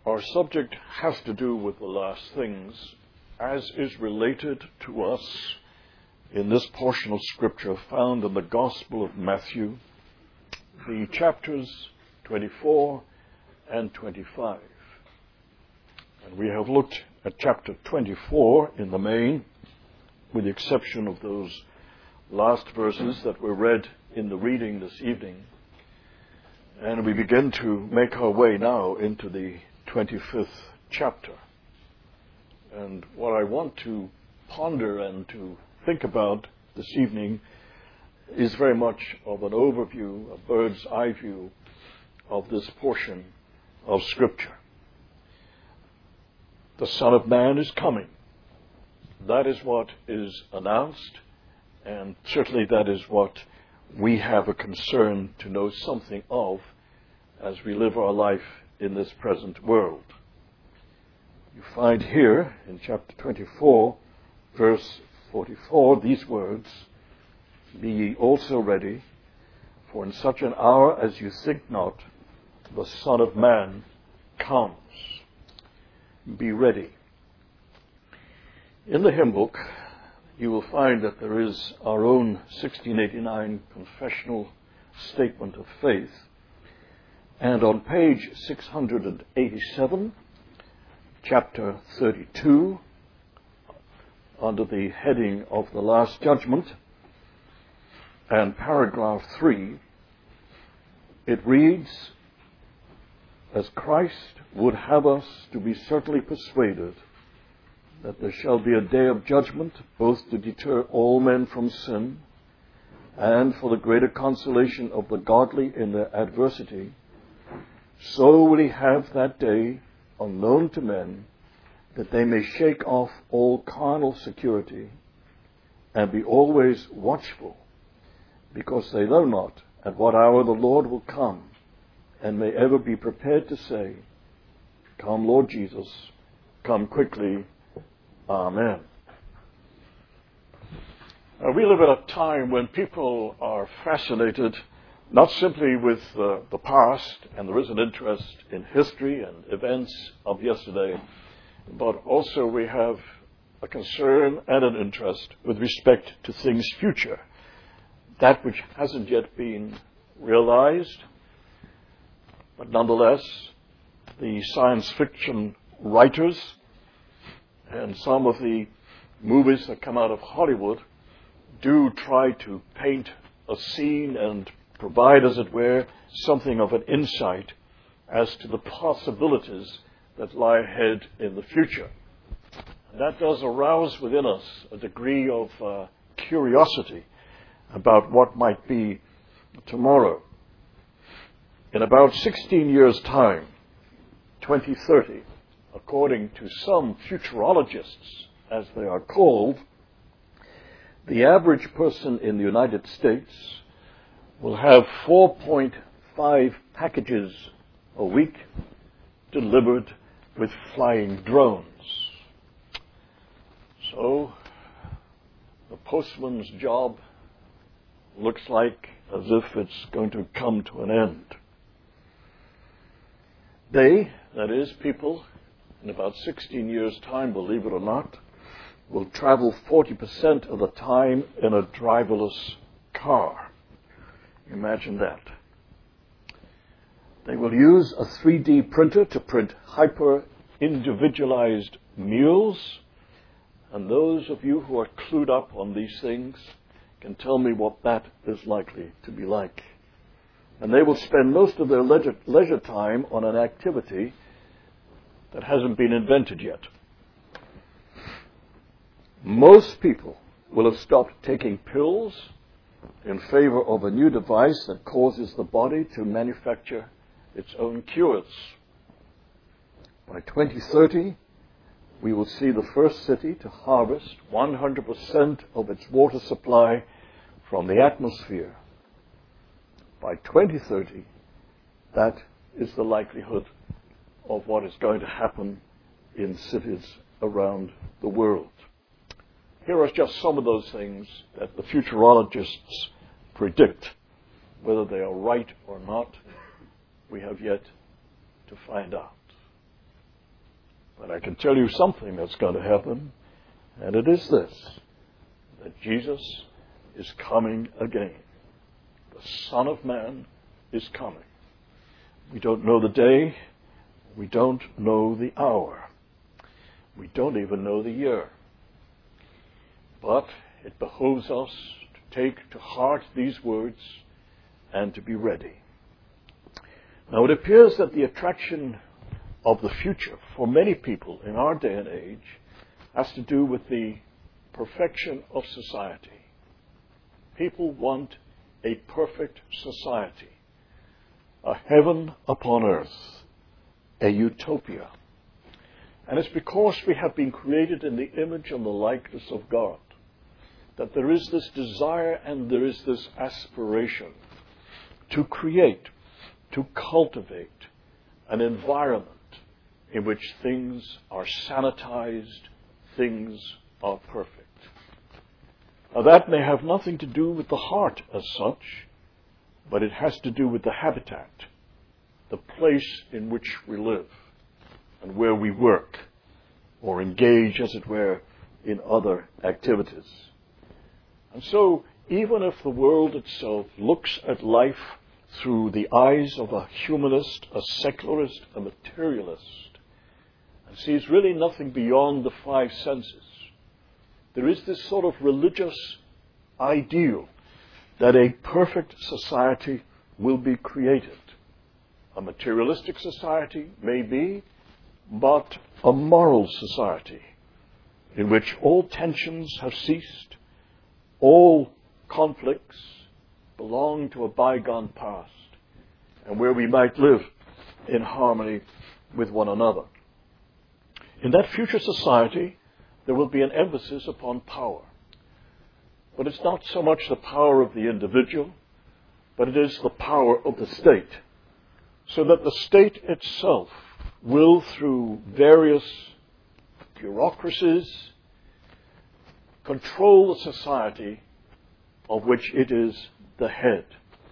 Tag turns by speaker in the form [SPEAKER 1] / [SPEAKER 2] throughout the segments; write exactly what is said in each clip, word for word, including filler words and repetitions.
[SPEAKER 1] Our subject has to do with the last things, as is related to us in this portion of Scripture found in the Gospel of Matthew, the chapters twenty-four and twenty-five. And we have looked at chapter twenty-four in the main, with the exception of those last verses that were read in the reading this evening. And we begin to make our way now into the twenty-fifth chapter. And what I want to ponder and to think about this evening is very much of an overview, a bird's eye view of this portion of Scripture. The Son of Man is coming. That is what is announced, and certainly that is what we have a concern to know something of as we live our life in this present world. You find here in chapter twenty-four, verse forty-four, these words, "Be ye also ready, for in such an hour as you think not, the Son of Man comes." Be ready. In the hymn book, you will find that there is our own sixteen eighty-nine confessional statement of faith. And on page six hundred eighty-seven, chapter thirty-two, under the heading of the Last Judgment, and paragraph three, it reads, "As Christ would have us to be certainly persuaded that there shall be a day of judgment, both to deter all men from sin, and for the greater consolation of the godly in their adversity, so will he have that day unknown to men, that they may shake off all carnal security, and be always watchful, because they know not at what hour the Lord will come, and may ever be prepared to say, Come, Lord Jesus, come quickly. Amen." Now, we live at a time when people are fascinated not simply with uh, the past, and there is an interest in history and events of yesterday, but also we have a concern and an interest with respect to things future, that which hasn't yet been realized. But nonetheless, the science fiction writers and some of the movies that come out of Hollywood do try to paint a scene and provide, as it were, something of an insight as to the possibilities that lie ahead in the future. And that does arouse within us a degree of uh, curiosity about what might be tomorrow. In about sixteen years' time, twenty thirty, according to some futurologists, as they are called, the average person in the United States will have four point five packages a week delivered with flying drones. So, the postman's job looks like as if it's going to come to an end. They, that is, people, in about sixteen years' time, believe it or not, will travel forty percent of the time in a driverless car. Imagine that. They will use a three D printer to print hyper-individualized meals, and those of you who are clued up on these things can tell me what that is likely to be like. And they will spend most of their leisure, leisure time on an activity that hasn't been invented yet. Most people will have stopped taking pills in favor of a new device that causes the body to manufacture its own cures. By twenty thirty, we will see the first city to harvest one hundred percent of its water supply from the atmosphere. By twenty thirty, that is the likelihood of what is going to happen in cities around the world. Here are just some of those things that the futurologists predict. Whether they are right or not, we have yet to find out. But I can tell you something that's going to happen, and it is this, that Jesus is coming again. The Son of Man is coming. We don't know the day. We don't know the hour. We don't even know the year. But it behoves us to take to heart these words and to be ready. Now, it appears that the attraction of the future for many people in our day and age has to do with the perfection of society. People want a perfect society, a heaven upon earth, a utopia. And it's because we have been created in the image and the likeness of God that there is this desire and there is this aspiration to create, to cultivate an environment in which things are sanitized, things are perfect. Now, that may have nothing to do with the heart as such, but it has to do with the habitat, the place in which we live and where we work or engage, as it were, in other activities. And so, even if the world itself looks at life through the eyes of a humanist, a secularist, a materialist, and sees really nothing beyond the five senses, there is this sort of religious ideal that a perfect society will be created. A materialistic society, maybe, but a moral society in which all tensions have ceased, all conflicts belong to a bygone past, and where we might live in harmony with one another. In that future society, there will be an emphasis upon power. But it's not so much the power of the individual, but it is the power of the state. So that the state itself will, through various bureaucracies, control the society of which it is the head.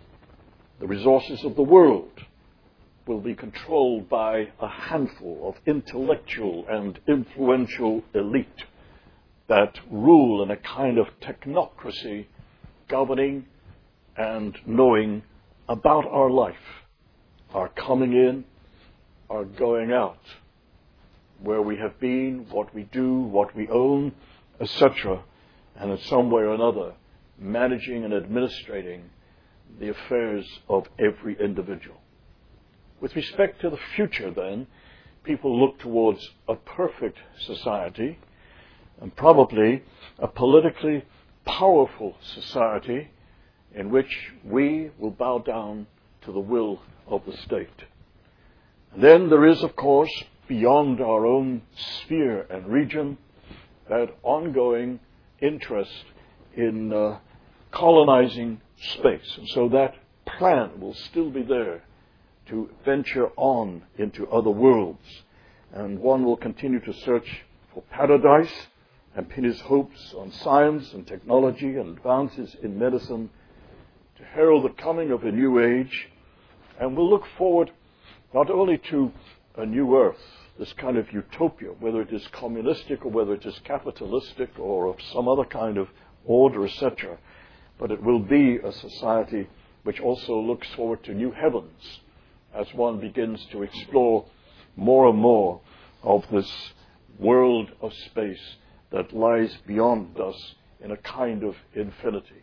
[SPEAKER 1] The resources of the world will be controlled by a handful of intellectual and influential elite that rule in a kind of technocracy, governing and knowing about our life, our coming in, our going out, where we have been, what we do, what we own, et cetera, and in some way or another, managing and administrating the affairs of every individual. With respect to the future, then, people look towards a perfect society, and probably a politically powerful society in which we will bow down to the will of the state. And then there is, of course, beyond our own sphere and region, that ongoing interest in uh, colonizing space. And so that plan will still be there to venture on into other worlds. And one will continue to search for paradise and pin his hopes on science and technology and advances in medicine to herald the coming of a new age. And we'll look forward not only to a new earth, this kind of utopia, whether it is communistic or whether it is capitalistic or of some other kind of order, et cetera, but it will be a society which also looks forward to new heavens as one begins to explore more and more of this world of space that lies beyond us in a kind of infinity.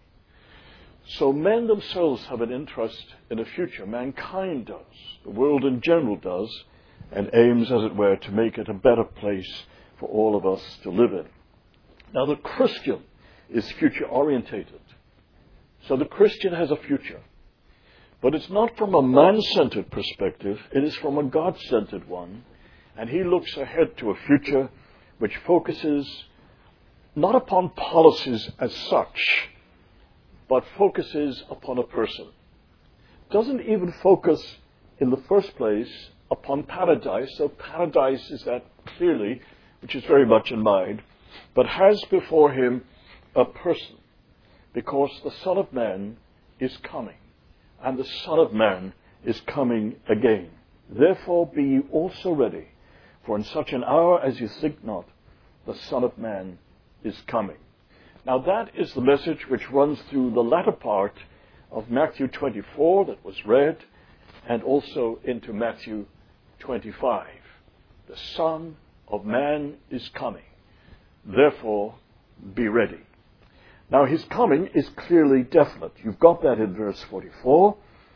[SPEAKER 1] So men themselves have an interest in a future. Mankind does. The world in general does, and aims, as it were, to make it a better place for all of us to live in. Now, the Christian is future-orientated. So the Christian has a future. But it's not from a man-centered perspective. It is from a God-centered one. And he looks ahead to a future which focuses not upon policies as such, but focuses upon a person. Doesn't even focus in the first place upon paradise. So paradise is that clearly, which is very much in mind, but has before him a person, because the Son of Man is coming, and the Son of Man is coming again. Therefore be ye also ready, For in such an hour as you think not, the Son of Man is coming. Now that is the message which runs through the latter part of Matthew twenty-four that was read, and also into Matthew twenty-five. The Son of Man is coming. Therefore, be ready. Now his coming is clearly definite. You've got that in verse forty-four.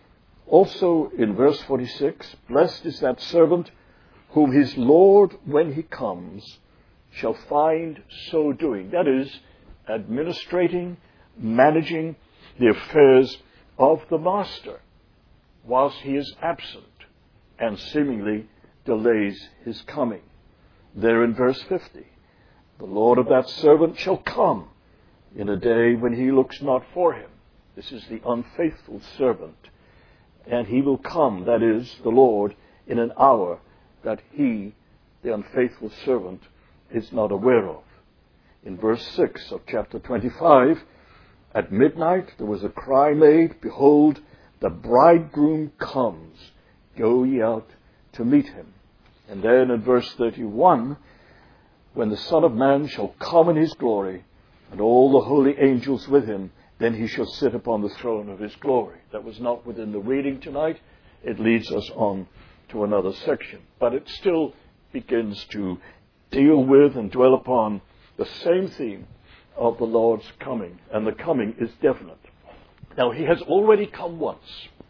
[SPEAKER 1] Also in verse forty-six, blessed is that servant whom his Lord, when he comes, shall find so doing. That is, administrating, managing the affairs of the master whilst he is absent and seemingly delays his coming. There in verse fifty, the Lord of that servant shall come in a day when he looks not for him. This is the unfaithful servant. And he will come, that is, the Lord, in an hour that he, the unfaithful servant, is not aware of. In verse six of chapter twenty-five, at midnight there was a cry made, behold, the bridegroom comes. Go ye out to meet him. And then in verse thirty-one, when the Son of Man shall come in his glory, and all the holy angels with him, then he shall sit upon the throne of his glory. That was not within the reading tonight. It leads us on to another section. But it still begins to deal with and dwell upon the same theme of the Lord's coming. And the coming is definite. Now, he has already come once,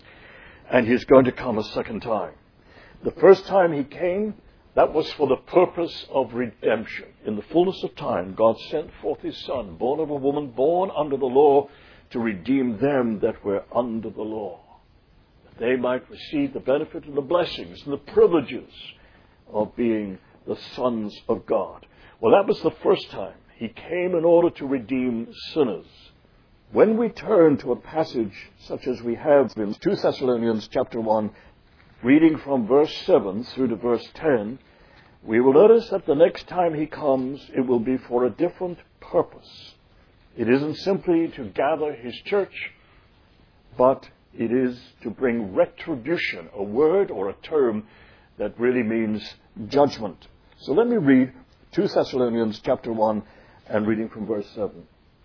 [SPEAKER 1] and he's going to come a second time. The first time he came, that was for the purpose of redemption. In the fullness of time, God sent forth his Son, born of a woman, born under the law, to redeem them that were under the law, that they might receive the benefit and the blessings and the privileges of being the sons of God. Well, that was the first time. He came in order to redeem sinners. When we turn to a passage such as we have in Second Thessalonians chapter one, reading from verse seven through to verse ten, we will notice that the next time he comes, it will be for a different purpose. It isn't simply to gather his church, but it is to bring retribution, a word or a term that really means judgment. So let me read Second Thessalonians chapter one and reading from verse seven.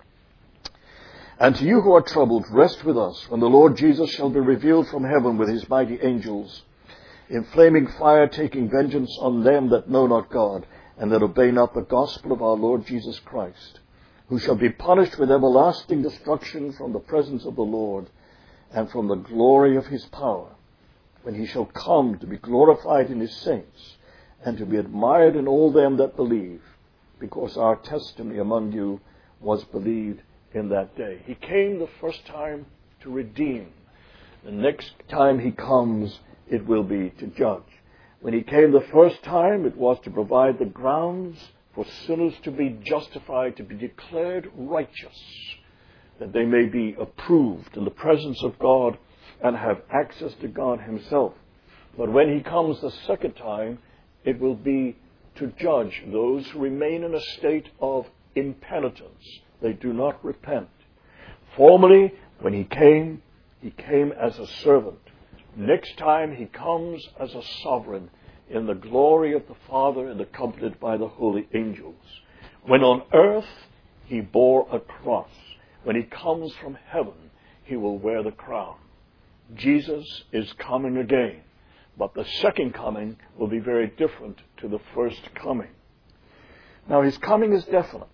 [SPEAKER 1] And to you who are troubled, rest with us when the Lord Jesus shall be revealed from heaven with his mighty angels, in flaming fire, taking vengeance on them that know not God, and that obey not the gospel of our Lord Jesus Christ, who shall be punished with everlasting destruction from the presence of the Lord and from the glory of his power, when he shall come to be glorified in his saints and to be admired in all them that believe, because our testimony among you was believed in that day. He came the first time to redeem. The next time he comes, it will be to judge. When he came the first time, it was to provide the grounds for sinners to be justified, to be declared righteous, that they may be approved in the presence of God and have access to God himself. But when he comes the second time, it will be to judge those who remain in a state of impenitence. They do not repent. Formerly, when he came, he came as a servant. Next time, he comes as a sovereign in the glory of the Father and accompanied by the holy angels. When on earth, he bore a cross. When he comes from heaven, he will wear the crown. Jesus is coming again, but the second coming will be very different to the first coming. Now, his coming is definite,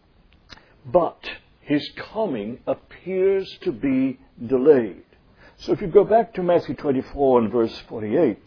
[SPEAKER 1] but his coming appears to be delayed. So if you go back to Matthew twenty-four and verse forty-eight,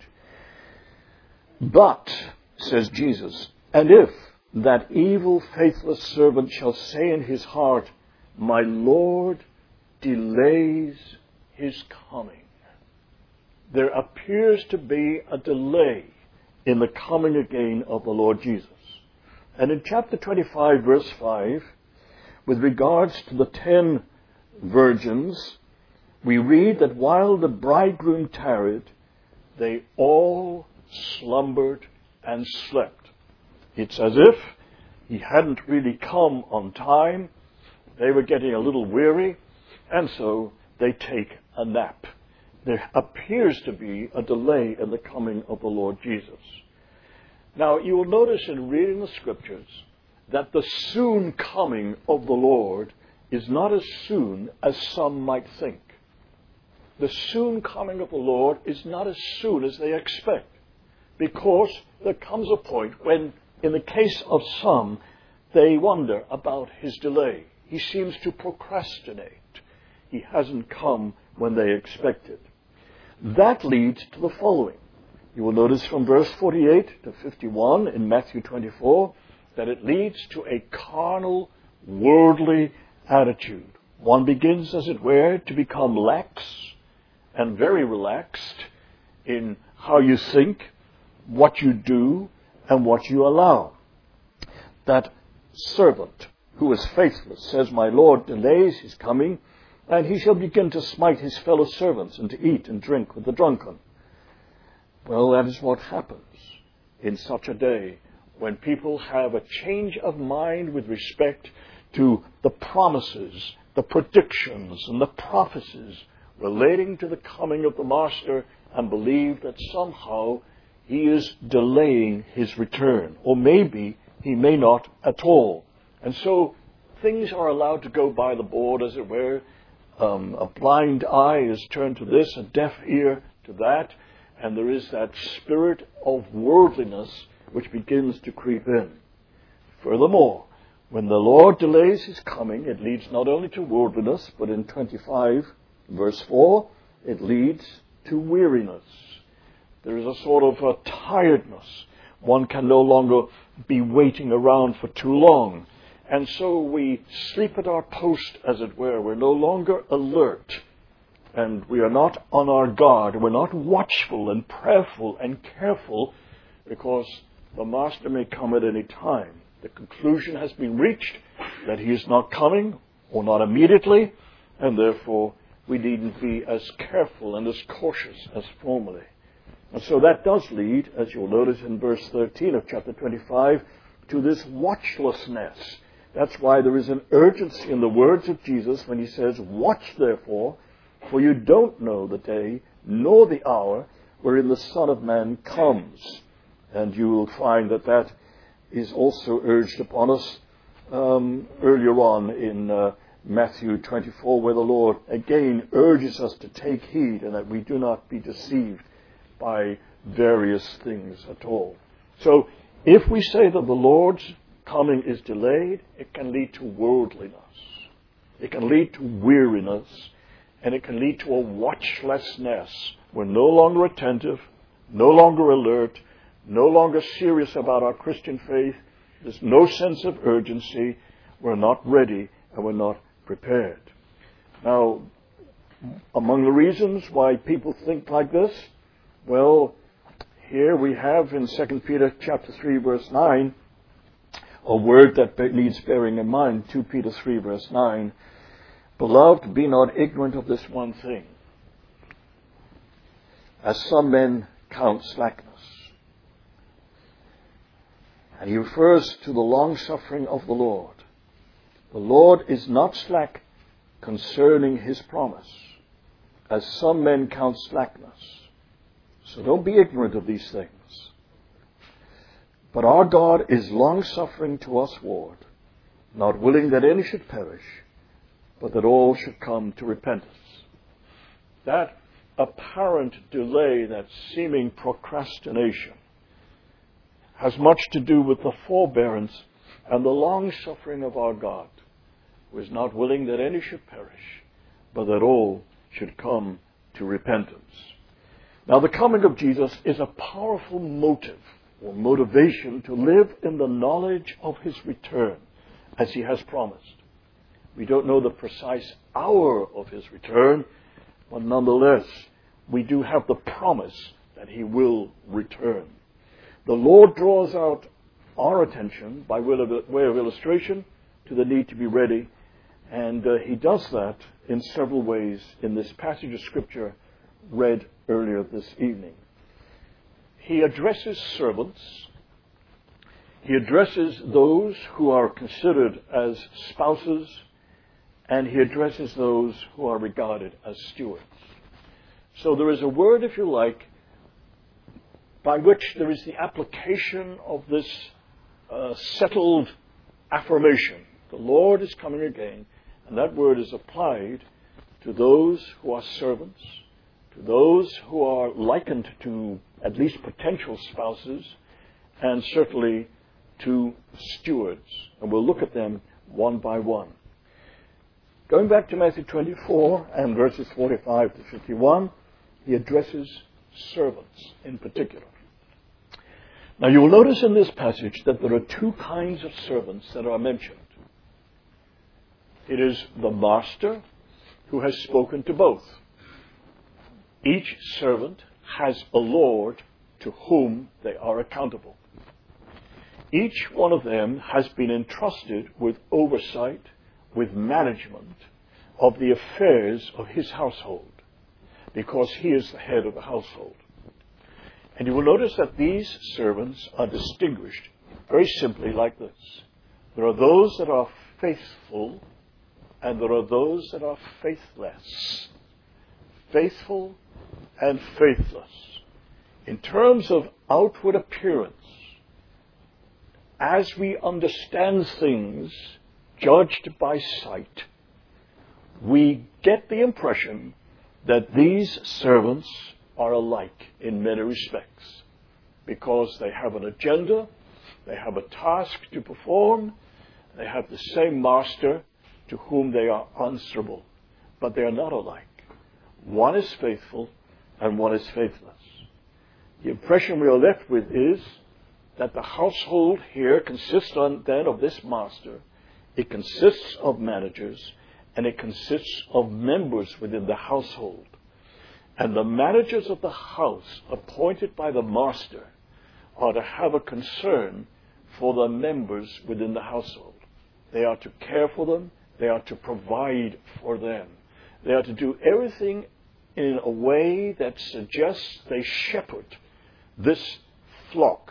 [SPEAKER 1] but, says Jesus, and if that evil, faithless servant shall say in his heart, my Lord delays his coming. There appears to be a delay in the coming again of the Lord Jesus. And in chapter twenty-five, verse five, with regards to the ten virgins, we read that while the bridegroom tarried, they all slumbered and slept. It's as if he hadn't really come on time. They were getting a little weary, and so they take a nap. There appears to be a delay in the coming of the Lord Jesus. Now, you will notice in reading the Scriptures that the soon coming of the Lord is not as soon as some might think. The soon coming of the Lord is not as soon as they expect, because there comes a point when, in the case of some, they wonder about his delay. He seems to procrastinate. He hasn't come when they expected. That leads to the following. You will notice from verse forty-eight to fifty-one in Matthew twenty-four that it leads to a carnal, worldly attitude. One begins, as it were, to become lax and very relaxed in how you think, what you do, and what you allow. That servant who is faithless says, "My Lord delays his coming, and he shall begin to smite his fellow servants and to eat and drink with the drunken." Well, that is what happens in such a day when people have a change of mind with respect to the promises, the predictions, and the prophecies relating to the coming of the Master, and believe that somehow he is delaying his return, or maybe he may not at all. And so things are allowed to go by the board, as it were. Um, a blind eye is turned to this, a deaf ear to that, and there is that spirit of worldliness which begins to creep in. Furthermore, when the Lord delays his coming, it leads not only to worldliness, but in twenty-five, verse four, it leads to weariness. There is a sort of a tiredness. One can no longer be waiting around for too long. And so we sleep at our post, as it were. We're no longer alert. And we are not on our guard. We're not watchful and prayerful and careful, because the Master may come at any time. The conclusion has been reached that he is not coming, or not immediately, and therefore we needn't be as careful and as cautious as formerly. And so that does lead, as you'll notice in verse thirteen of chapter twenty-five, to this watchlessness. That's why there is an urgency in the words of Jesus when he says, "Watch therefore, for you don't know the day nor the hour wherein the Son of Man comes." And you will find that that is also urged upon us um, earlier on in uh, Matthew twenty-four, where the Lord again urges us to take heed and that we do not be deceived by various things at all. So if we say that the Lord's coming is delayed, it can lead to worldliness. It can lead to weariness. And it can lead to a watchlessness. We're no longer attentive, no longer alert, no longer serious about our Christian faith. There's no sense of urgency. We're not ready and we're not prepared. Now, among the reasons why people think like this, well, here we have in Second Peter chapter three, verse nine, a word that needs bearing in mind, Second Peter three, verse nine. "Beloved, be not ignorant of this one thing, as some men count slackness." And he refers to the long-suffering of the Lord. The Lord is not slack concerning his promise, as some men count slackness. So don't be ignorant of these things. But our God is long-suffering to us, Lord, not willing that any should perish, but that all should come to repentance. That apparent delay, that seeming procrastination, has much to do with the forbearance and the long-suffering of our God, who is not willing that any should perish, but that all should come to repentance. Now, the coming of Jesus is a powerful motive or motivation to live in the knowledge of his return, as he has promised. We don't know the precise hour of his return, but nonetheless, we do have the promise that he will return. The Lord draws out our attention by way of illustration to the need to be ready, and uh, he does that in several ways in this passage of Scripture read earlier this evening. He addresses servants. He addresses those who are considered as spouses, and he addresses those who are regarded as stewards. So there is a word, if you like, by which there is the application of this uh, settled affirmation. The Lord is coming again, and that word is applied to those who are servants, to those who are likened to at least potential spouses, and certainly to stewards. And we'll look at them one by one. Going back to Matthew twenty-four and verses forty-five to fifty-one, he addresses servants in particular. Now you will notice in this passage that there are two kinds of servants that are mentioned. It is the master who has spoken to both. Each servant has a Lord to whom they are accountable. Each one of them has been entrusted with oversight, with management of the affairs of his household, because he is the head of the household. And you will notice that these servants are distinguished very simply like this. There are those that are faithful, and there are those that are faithless. Faithful and faithless. In terms of outward appearance, as we understand things judged by sight, we get the impression that these servants are alike in many respects, because they have an agenda, they have a task to perform, they have the same master to whom they are answerable, but they are not alike. One is faithful and one is faithless. The impression we are left with is that the household here consists on, then of this master. It consists of managers, and it consists of members within the household. And the managers of the house, appointed by the master, are to have a concern for the members within the household. They are to care for them. They are to provide for them. They are to do everything in a way that suggests they shepherd this flock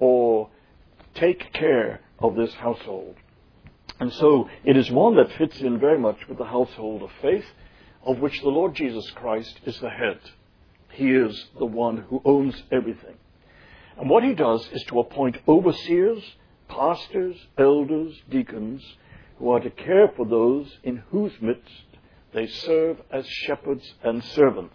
[SPEAKER 1] or take care of this household. And so it is one that fits in very much with the household of faith, of which the Lord Jesus Christ is the head. He is the one who owns everything. And what he does is to appoint overseers, pastors, elders, deacons, who are to care for those in whose midst they serve as shepherds and servants.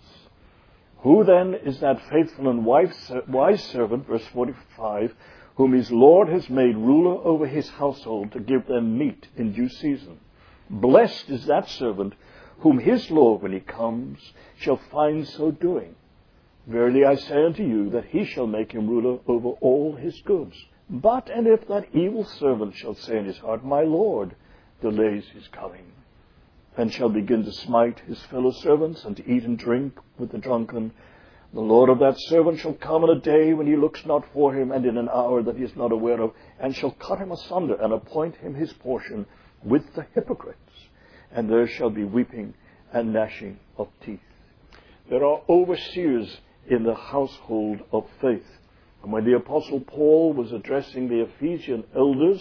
[SPEAKER 1] Who then is that faithful and wise servant, verse forty-five, whom his Lord has made ruler over his household to give them meat in due season? Blessed is that servant whom his Lord, when he comes, shall find so doing. Verily I say unto you, that he shall make him ruler over all his goods. But, and if that evil servant shall say in his heart, My Lord delays his coming, and shall begin to smite his fellow servants, and to eat and drink with the drunken, the Lord of that servant shall come in a day when he looks not for him, and in an hour that he is not aware of, and shall cut him asunder, and appoint him his portion with the hypocrites. And there shall be weeping and gnashing of teeth. There are overseers in the household of faith. And when the Apostle Paul was addressing the Ephesian elders,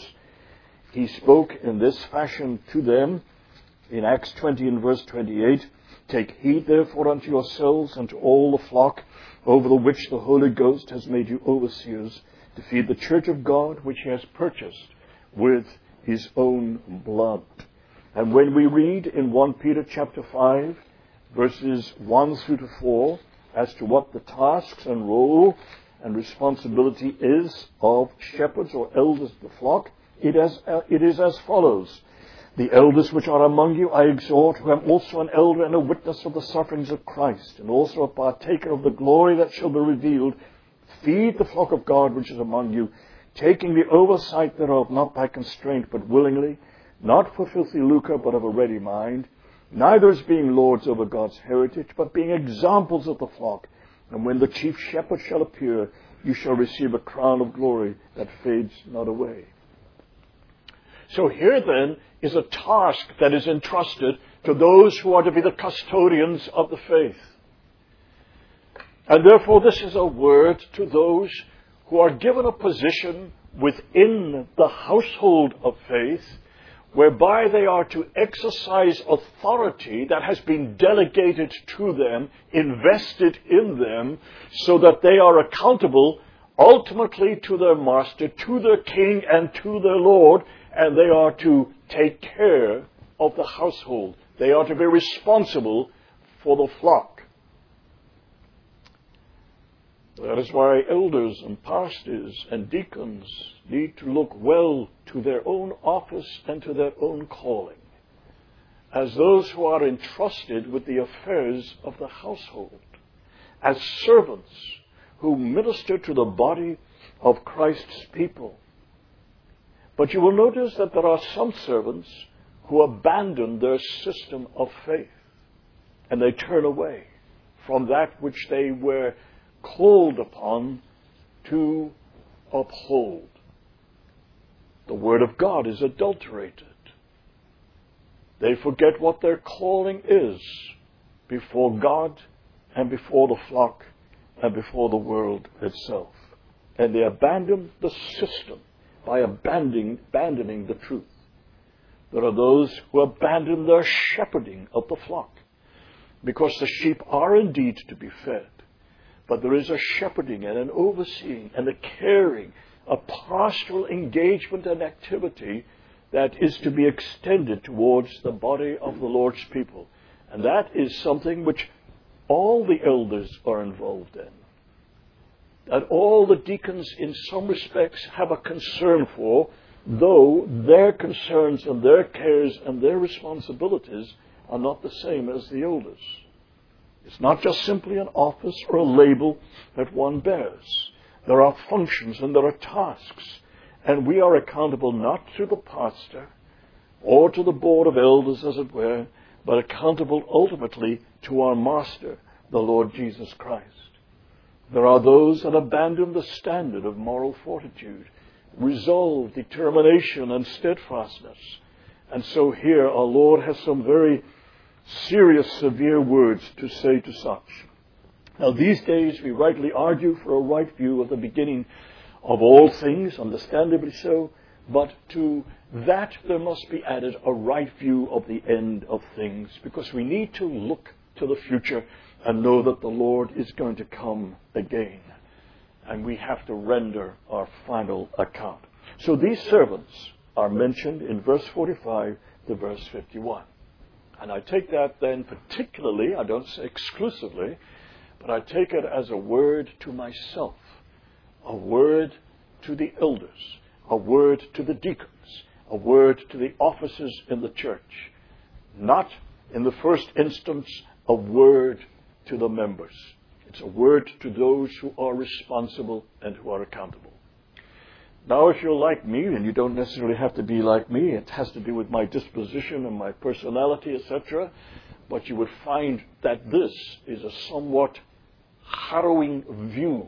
[SPEAKER 1] he spoke in this fashion to them in Acts twenty and verse twenty-eight. Take heed therefore unto yourselves and to all the flock over the which the Holy Ghost has made you overseers, to feed the church of God which he has purchased with his own blood. And when we read in First Peter chapter five, verses one through to four, as to what the tasks and role and responsibility is of shepherds or elders of the flock, it is, uh, it is as follows. The elders which are among you I exhort, who am also an elder and a witness of the sufferings of Christ, and also a partaker of the glory that shall be revealed. Feed the flock of God which is among you, taking the oversight thereof, not by constraint, but willingly, not for filthy lucre, but of a ready mind, neither as being lords over God's heritage, but being examples of the flock. And when the chief shepherd shall appear, you shall receive a crown of glory that fades not away. So here then is a task that is entrusted to those who are to be the custodians of the faith. And therefore this is a word to those who are given a position within the household of faith, whereby they are to exercise authority that has been delegated to them, invested in them, so that they are accountable ultimately to their master, to their king, and to their Lord, and they are to take care of the household. They are to be responsible for the flock. That is why elders and pastors and deacons need to look well to their own office and to their own calling, as those who are entrusted with the affairs of the household, as servants who minister to the body of Christ's people. But you will notice that there are some servants who abandon their system of faith, and they turn away from that which they were called upon to uphold. The Word of God is adulterated. They forget what their calling is before God and before the flock and before the world itself. And they abandon the system by abandoning, abandoning the truth. There are those who abandon their shepherding of the flock, because the sheep are indeed to be fed. But there is a shepherding and an overseeing and a caring, a pastoral engagement and activity that is to be extended towards the body of the Lord's people. And that is something which all the elders are involved in. That all the deacons in some respects have a concern for, though their concerns and their cares and their responsibilities are not the same as the elders. It's not just simply an office or a label that one bears. There are functions and there are tasks. And we are accountable not to the pastor or to the board of elders, as it were, but accountable ultimately to our Master, the Lord Jesus Christ. There are those that abandon the standard of moral fortitude, resolve, determination, and steadfastness. And so here our Lord has some very serious, severe words to say to such. Now, these days we rightly argue for a right view of the beginning of all things, understandably so, but to that there must be added a right view of the end of things, because we need to look to the future and know that the Lord is going to come again, and we have to render our final account. So these servants are mentioned in verse forty-five to verse fifty-one. And I take that then particularly, I don't say exclusively, but I take it as a word to myself, a word to the elders, a word to the deacons, a word to the officers in the church. Not, in the first instance, a word to the members. It's a word to those who are responsible and who are accountable. Now, if you're like me, and you don't necessarily have to be like me, it has to do with my disposition and my personality, et cetera, but you would find that this is a somewhat harrowing view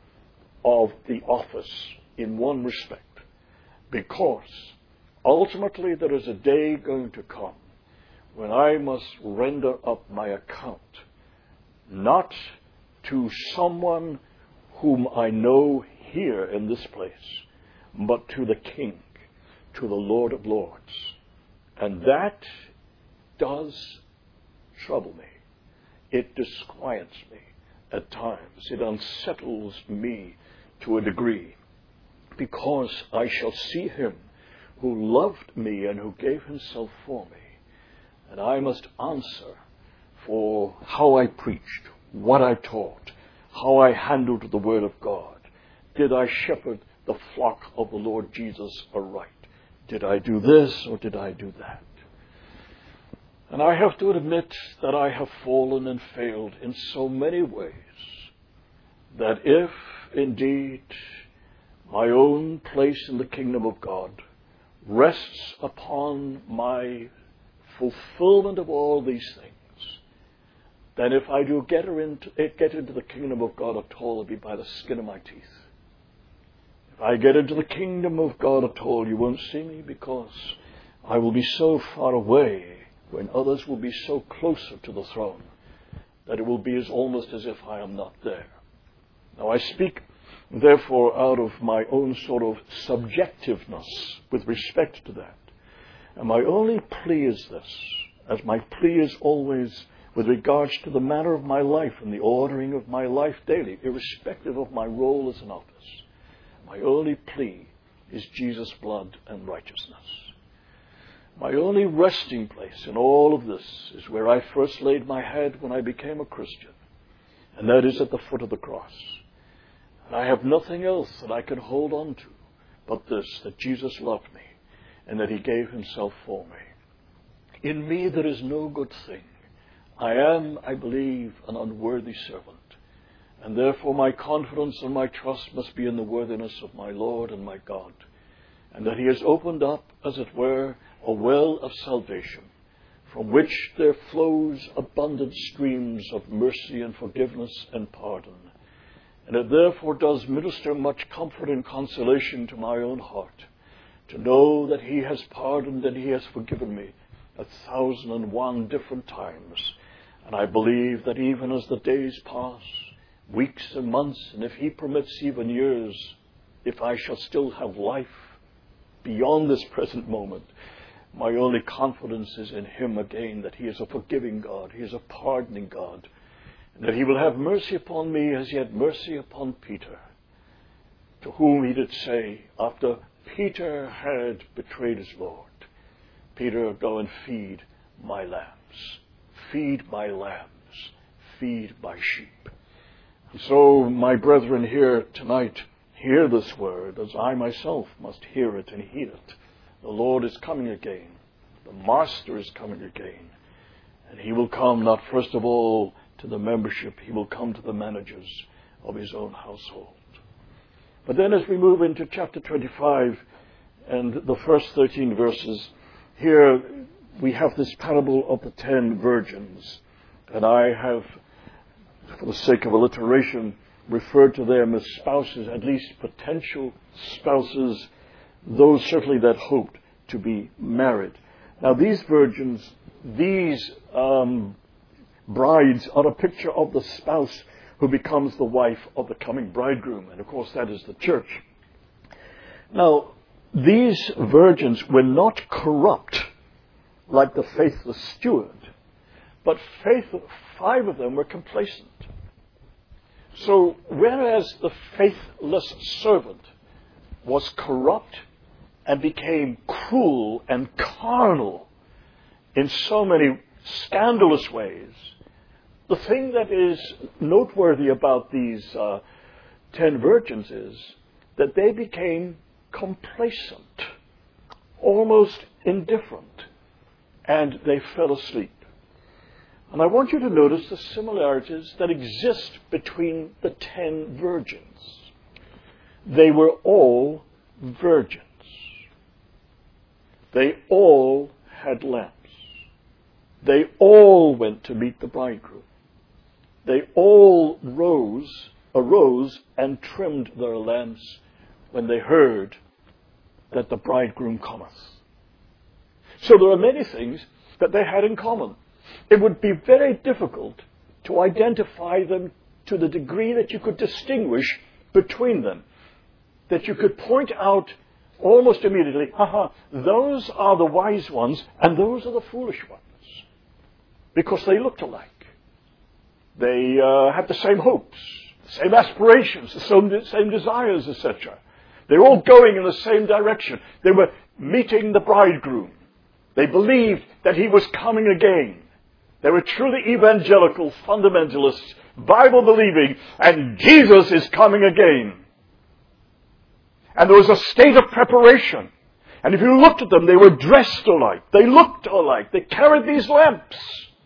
[SPEAKER 1] of the office in one respect, because ultimately there is a day going to come when I must render up my account, not to someone whom I know here in this place, but to the King, to the Lord of Lords. And that does trouble me. It disquiets me at times. It unsettles me to a degree, because I shall see him who loved me and who gave himself for me. And I must answer for how I preached, what I taught, how I handled the Word of God. Did I shepherd the flock of the Lord Jesus aright? Did I do this or did I do that? And I have to admit that I have fallen and failed in so many ways, that if indeed my own place in the kingdom of God rests upon my fulfillment of all these things, then if I do get, her into, get into the kingdom of God at all, it'll be by the skin of my teeth. If I get into the kingdom of God at all, you won't see me, because I will be so far away when others will be so closer to the throne that it will be as almost as if I am not there. Now I speak therefore out of my own sort of subjectiveness with respect to that. And my only plea is this, as my plea is always with regards to the manner of my life and the ordering of my life daily, irrespective of my role as an office. My only plea is Jesus' blood and righteousness. My only resting place in all of this is where I first laid my head when I became a Christian, and that is at the foot of the cross. And I have nothing else that I can hold on to but this, that Jesus loved me and that he gave himself for me. In me there is no good thing. I am, I believe, an unworthy servant, and therefore my confidence and my trust must be in the worthiness of my Lord and my God, and that he has opened up, as it were, a well of salvation, from which there flows abundant streams of mercy and forgiveness and pardon. And it therefore does minister much comfort and consolation to my own heart, to know that he has pardoned and he has forgiven me a thousand and one different times. And I believe that even as the days pass, weeks and months, and if he permits even years, if I shall still have life beyond this present moment, my only confidence is in him again, that he is a forgiving God, he is a pardoning God, and that he will have mercy upon me as he had mercy upon Peter, to whom he did say, after Peter had betrayed his Lord, Peter, go and feed my lambs. Feed my lambs. Feed my sheep. And so, my brethren here tonight, hear this word as I myself must hear it and heed it. The Lord is coming again. The Master is coming again. And he will come not first of all to the membership. He will come to the managers of his own household. But then as we move into chapter twenty-five and the first thirteen verses, here we have this parable of the ten virgins. And I have, for the sake of alliteration, referred to them as spouses, at least potential spouses, those certainly that hoped to be married. Now these virgins, these um, brides are a picture of the spouse who becomes the wife of the coming bridegroom. And of course that is the church. Now these virgins were not corrupt like the faithless steward, but faith, five of them were complacent. So whereas the faithless servant was corrupt and became cruel and carnal in so many scandalous ways, the thing that is noteworthy about these uh, ten virgins is that they became complacent, almost indifferent, and they fell asleep. And I want you to notice the similarities that exist between the ten virgins. They were all virgins. They all had lamps. They all went to meet the bridegroom. They all rose, arose and trimmed their lamps when they heard that the bridegroom cometh. So there are many things that they had in common. It would be very difficult to identify them to the degree that you could distinguish between them, that you could point out almost immediately, haha, those are the wise ones and those are the foolish ones, because they looked alike. They uh, had the same hopes, the same aspirations, the same, same desires, et cetera. They were all going in the same direction. They were meeting the bridegroom. They believed that he was coming again. They were truly evangelical, fundamentalists, Bible-believing, and Jesus is coming again. And there was a state of preparation. And if you looked at them, they were dressed alike. They looked alike. They carried these lamps.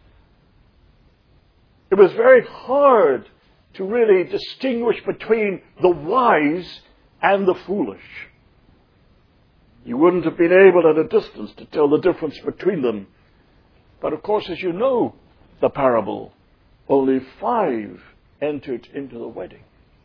[SPEAKER 1] It was very hard to really distinguish between the wise and the foolish. You wouldn't have been able at a distance to tell the difference between them. But of course, as you know the parable, only five entered into the wedding.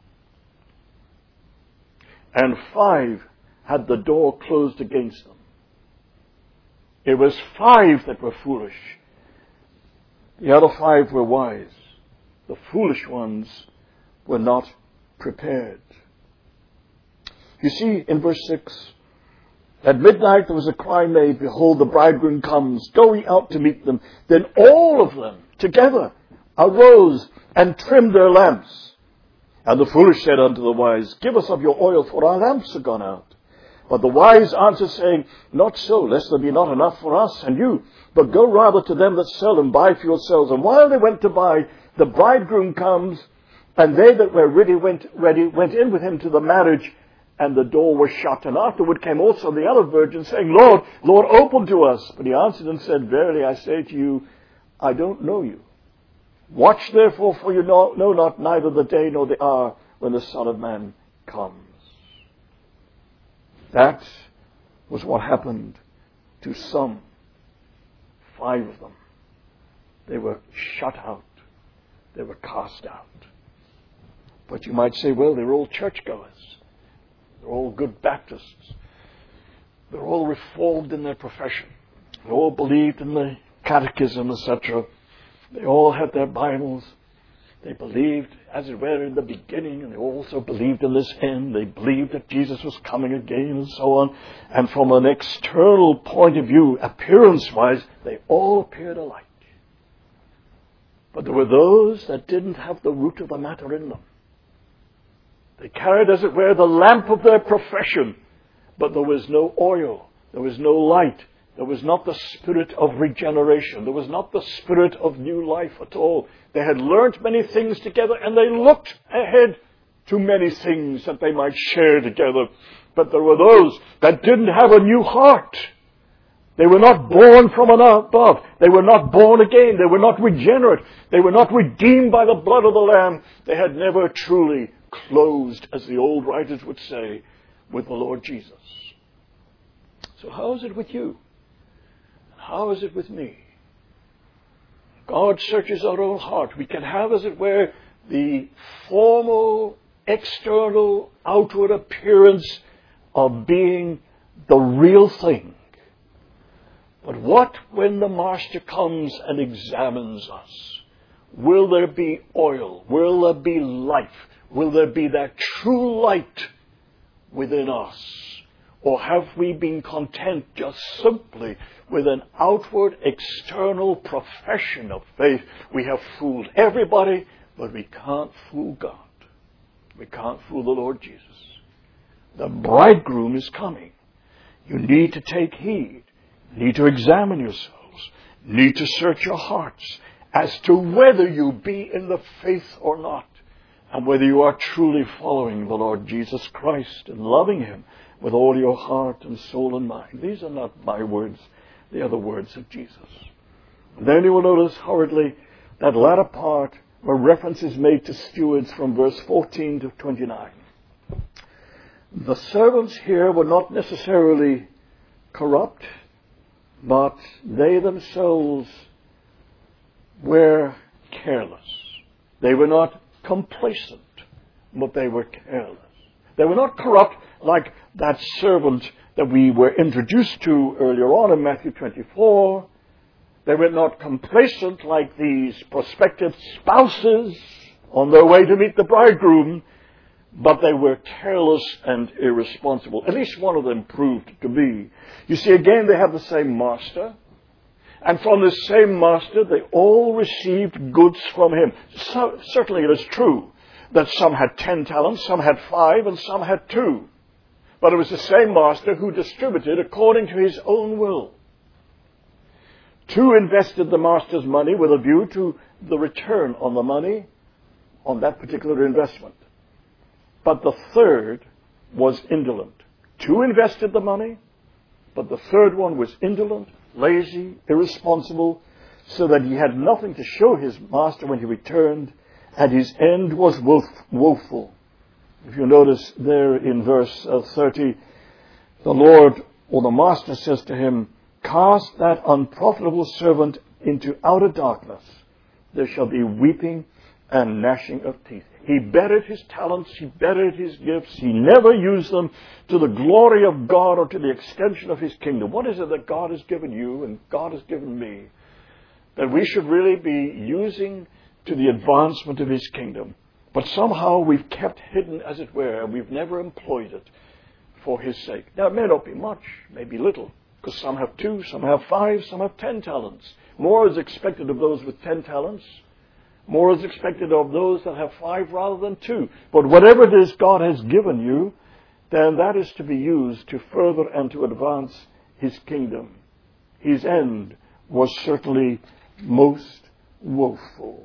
[SPEAKER 1] And five had the door closed against them. It was five that were foolish. The other five were wise. The foolish ones were not prepared. You see, in verse six, at midnight there was a cry made, behold, the bridegroom comes, go ye out to meet them. Then all of them, together arose and trimmed their lamps. And the foolish said unto the wise, Give us of your oil, for our lamps are gone out. But the wise answered, saying, Not so, lest there be not enough for us and you, but go rather to them that sell and buy for yourselves. And while they went to buy, the bridegroom comes, and they that were ready went, ready went in with him to the marriage, and the door was shut. And afterward came also the other virgins, saying, Lord, Lord, open to us. But he answered and said, Verily I say to you, I don't know you. Watch therefore, for you know, know not neither the day nor the hour when the Son of Man comes. That was what happened to some, five of them. They were shut out. They were cast out. But you might say, well, they're all churchgoers. They're all good Baptists. They're all reformed in their profession. They all believed in the catechism, et cetera. They all had their Bibles. They believed, as it were, in the beginning, and they also believed in this end. They believed that Jesus was coming again, and so on. And from an external point of view, appearance-wise, they all appeared alike. But there were those that didn't have the root of the matter in them. They carried, as it were, the lamp of their profession, but there was no oil, there was no light. There was not the spirit of regeneration. There was not the spirit of new life at all. They had learnt many things together, and they looked ahead to many things that they might share together. But there were those that didn't have a new heart. They were not born from above. They were not born again. They were not regenerate. They were not redeemed by the blood of the Lamb. They had never truly closed, as the old writers would say, with the Lord Jesus. So how is it with you? How is it with me? God searches our own heart. We can have, as it were, the formal, external, outward appearance of being the real thing. But what when the Master comes and examines us? Will there be oil? Will there be life? Will there be that true light within us? Or have we been content just simply with an outward, external profession of faith? We have fooled everybody, but we can't fool God. We can't fool the Lord Jesus. The bridegroom is coming. You need to take heed. You need to examine yourselves. You need to search your hearts as to whether you be in the faith or not, and whether you are truly following the Lord Jesus Christ and loving Him with all your heart and soul and mind. These are not my words. They are the words of Jesus. And then you will notice hurriedly that latter part where reference is made to stewards from verse fourteen to twenty-nine. The servants here were not necessarily corrupt, but they themselves were careless. They were not complacent, but they were careless. They were not corrupt like that servant that we were introduced to earlier on in Matthew twenty-four. They were not complacent like these prospective spouses on their way to meet the bridegroom, but they were careless and irresponsible. At least one of them proved to be. You see, again, they have the same master. And from this same master, they all received goods from him. So, certainly it is true that some had ten talents, some had five, and some had two. But it was the same master who distributed according to his own will. Two invested the master's money with a view to the return on the money on that particular investment. But the third was indolent. Two invested the money, but the third one was indolent, lazy, irresponsible, so that he had nothing to show his master when he returned, and his end was woeful. If you notice there in verse thirty, the Lord or the master says to him, "Cast that unprofitable servant into outer darkness. There shall be weeping and gnashing of teeth." He bettered his talents, he bettered his gifts, he never used them to the glory of God or to the extension of his kingdom. What is it that God has given you and God has given me that we should really be using to the advancement of his kingdom? But somehow we've kept hidden, as it were, and we've never employed it for his sake. Now, it may not be much, may be little, Because some have two, some have five, some have ten talents. More is expected of those with ten talents. More is expected of those that have five rather than two. But whatever it is God has given you, then that is to be used to further and to advance His kingdom. His end was certainly most woeful,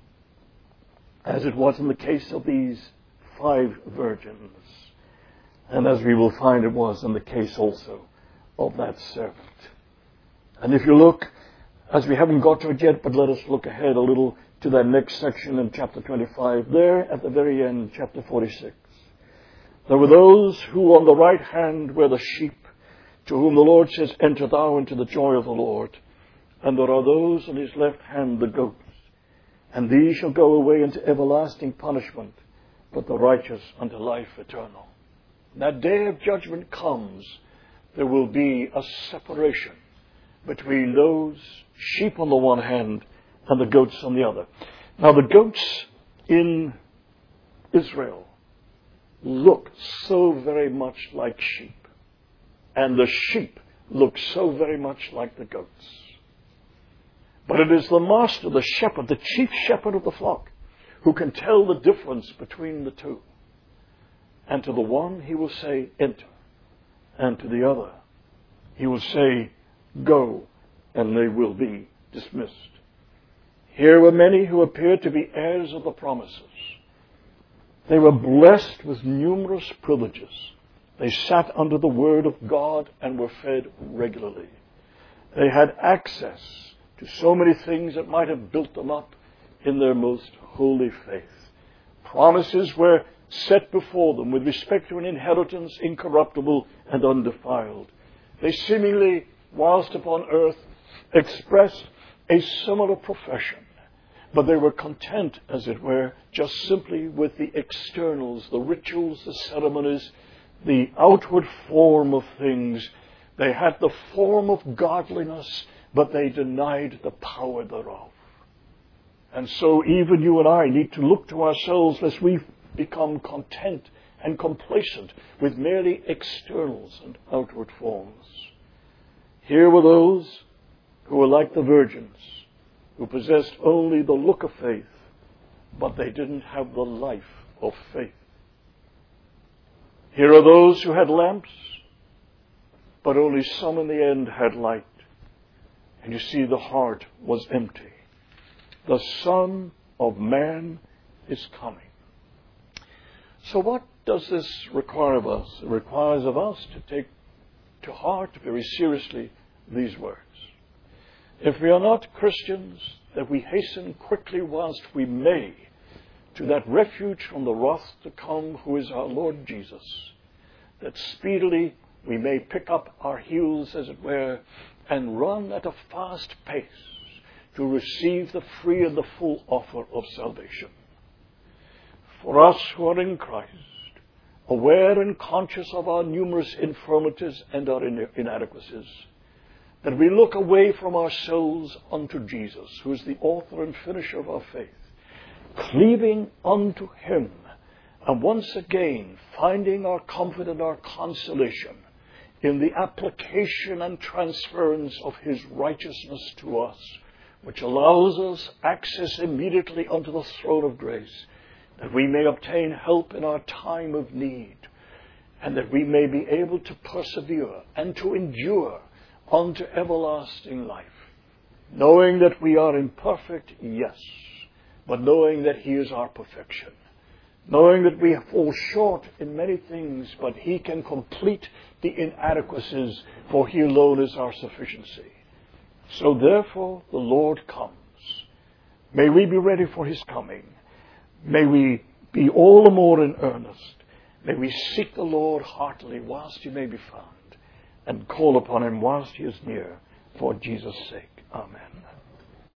[SPEAKER 1] as it was in the case of these five virgins. And as we will find, it was in the case also of that servant. And if you look, as we haven't got to it yet, but let us look ahead a little to that next section in chapter twenty-five. There at the very end, chapter forty-six. There were those who on the right hand were the sheep, to whom the Lord says, enter thou into the joy of the Lord. And there are those on his left hand, the goats. And these shall go away into everlasting punishment, but the righteous unto life eternal. When that day of judgment comes, there will be a separation between those sheep on the one hand and the goats on the other. Now the goats in Israel look so very much like sheep. And the sheep look so very much like the goats. But it is the master, the shepherd, the chief shepherd of the flock, who can tell the difference between the two. And to the one he will say, enter. And to the other he will say, go, and they will be dismissed. Here were many who appeared to be heirs of the promises. They were blessed with numerous privileges. They sat under the word of God and were fed regularly. They had access to so many things that might have built them up in their most holy faith. Promises were set before them with respect to an inheritance incorruptible and undefiled. They seemingly, whilst upon earth, expressed a similar profession, but they were content, as it were, just simply with the externals, the rituals, the ceremonies, the outward form of things. They had the form of godliness, but they denied the power thereof. And so even you and I need to look to ourselves lest we become content and complacent with merely externals and outward forms. Here were those who were like the virgins, who possessed only the look of faith, but they didn't have the life of faith. Here are those who had lamps, but only some in the end had light. And you see, the heart was empty. The Son of Man is coming. So what does this require of us? It requires of us to take to heart very seriously these words. If we are not Christians, that we hasten quickly whilst we may to that refuge from the wrath to come, who is our Lord Jesus, that speedily we may pick up our heels, as it were, and run at a fast pace to receive the free and the full offer of salvation. For us who are in Christ, aware and conscious of our numerous infirmities and our inadequacies, that we look away from ourselves unto Jesus, who is the author and finisher of our faith, cleaving unto Him, and once again finding our comfort and our consolation in the application and transference of His righteousness to us, which allows us access immediately unto the throne of grace, that we may obtain help in our time of need, and that we may be able to persevere and to endure unto everlasting life, knowing that we are imperfect, yes, but knowing that He is our perfection, knowing that we fall short in many things, but He can complete the inadequacies, for He alone is our sufficiency. So therefore the Lord comes. May we be ready for His coming. May we be all the more in earnest. May we seek the Lord heartily whilst He may be found, and call upon Him whilst He is near, for Jesus' sake. Amen.